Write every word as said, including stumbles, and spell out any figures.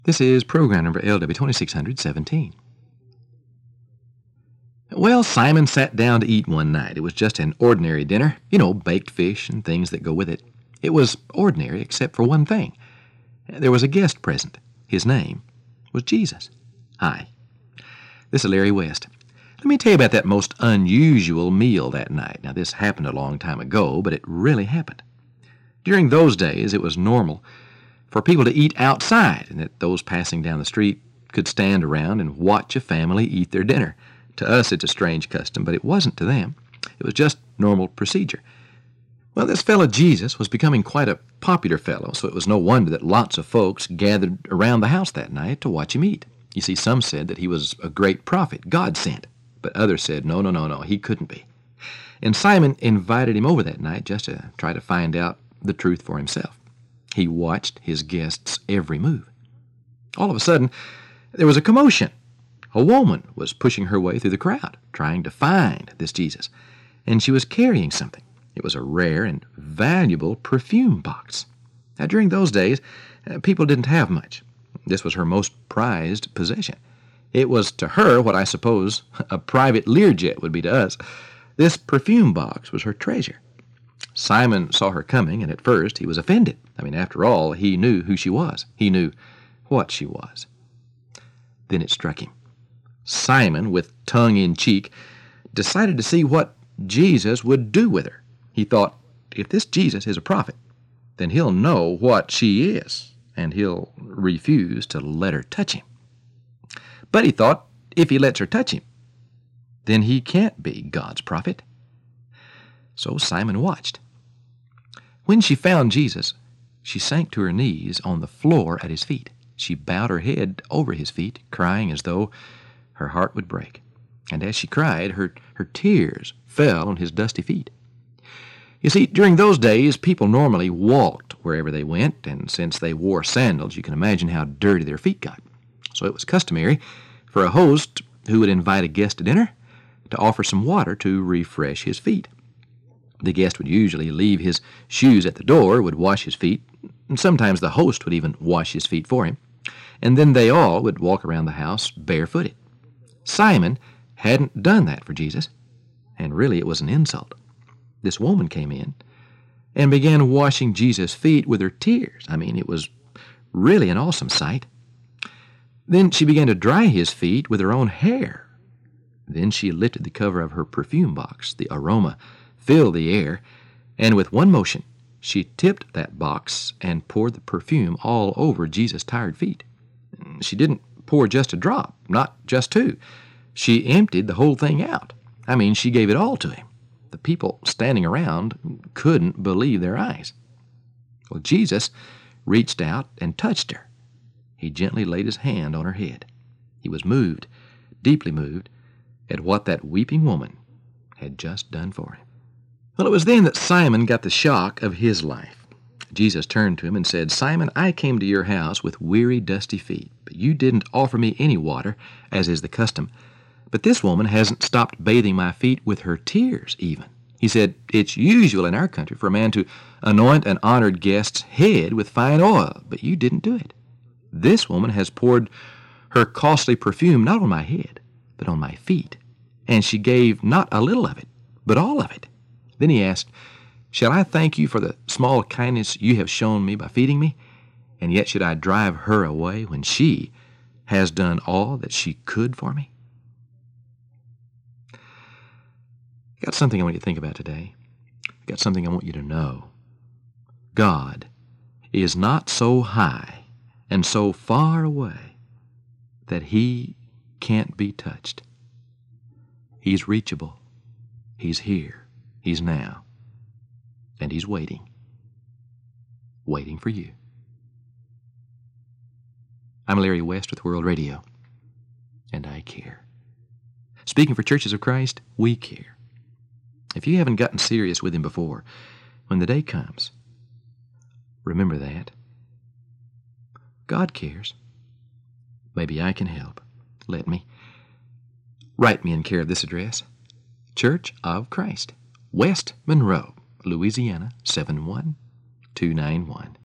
This is program number L W twenty-six seventeen. Well, Simon sat down to eat one night. It was just an ordinary dinner, you know, baked fish and things that go with it. It was ordinary except for one thing. There was a guest present. His name was Jesus. Hi, this is Larry West. Let me tell you about that most unusual meal that night. Now, this happened a long time ago, but it really happened. During those days, it was normal for people to eat outside, and that those passing down the street could stand around and watch a family eat their dinner. To us, it's a strange custom, but it wasn't to them. It was just normal procedure. Well, this fellow Jesus was becoming quite a popular fellow, so it was no wonder that lots of folks gathered around the house that night to watch him eat. You see, some said that he was a great prophet, God sent, but others said, no, no, no, no, he couldn't be. And Simon invited him over that night just to try to find out the truth for himself. He watched his guests' every move. All of a sudden, there was a commotion. A woman was pushing her way through the crowd, trying to find this Jesus, and she was carrying something. It was a rare and valuable perfume box. Now, during those days, uh, people didn't have much. This was her most prized possession. It was to her what I suppose a private Learjet would be to us. This perfume box was her treasure. Simon saw her coming, and at first he was offended. I mean, after all, he knew who she was. He knew what she was. Then it struck him. Simon, with tongue in cheek, decided to see what Jesus would do with her. He thought, if this Jesus is a prophet, then he'll know what she is, and he'll refuse to let her touch him. But he thought, if he lets her touch him, then he can't be God's prophet. So Simon watched. When she found Jesus, she sank to her knees on the floor at his feet. She bowed her head over his feet, crying as though her heart would break. And as she cried, her, her tears fell on his dusty feet. You see, during those days, people normally walked wherever they went, and since they wore sandals, you can imagine how dirty their feet got. So it was customary for a host who would invite a guest to dinner to offer some water to refresh his feet. The guest would usually leave his shoes at the door, would wash his feet, and sometimes the host would even wash his feet for him, and then they all would walk around the house barefooted. Simon hadn't done that for Jesus, and really it was an insult. This woman came in and began washing Jesus' feet with her tears. I mean, it was really an awesome sight. Then she began to dry his feet with her own hair. Then she lifted the cover of her perfume box. The aroma filled the air, and with one motion, she tipped that box and poured the perfume all over Jesus' tired feet. She didn't pour just a drop, not just two. She emptied the whole thing out. I mean, she gave it all to him. The people standing around couldn't believe their eyes. Well, Jesus reached out and touched her. He gently laid his hand on her head. He was moved, deeply moved, at what that weeping woman had just done for him. Well, it was then that Simon got the shock of his life. Jesus turned to him and said, "Simon, I came to your house with weary, dusty feet, but you didn't offer me any water, as is the custom. But this woman hasn't stopped bathing my feet with her tears even." He said, "It's usual in our country for a man to anoint an honored guest's head with fine oil, but you didn't do it. This woman has poured her costly perfume not on my head, but on my feet, and she gave not a little of it, but all of it." Then he asked, "Shall I thank you for the small kindness you have shown me by feeding me? And yet should I drive her away when she has done all that she could for me?" I got something I want you to think about today. I got something I want you to know. God is not so high and so far away that he can't be touched. He's reachable. He's here. He's now. And he's waiting. Waiting for you. I'm Larry West with World Radio, and I care. Speaking for Churches of Christ, we care. If you haven't gotten serious with him before, when the day comes, remember that. God cares. Maybe I can help. Let me. Write me in care of this address, Church of Christ, West Monroe, Louisiana, seven one two nine one.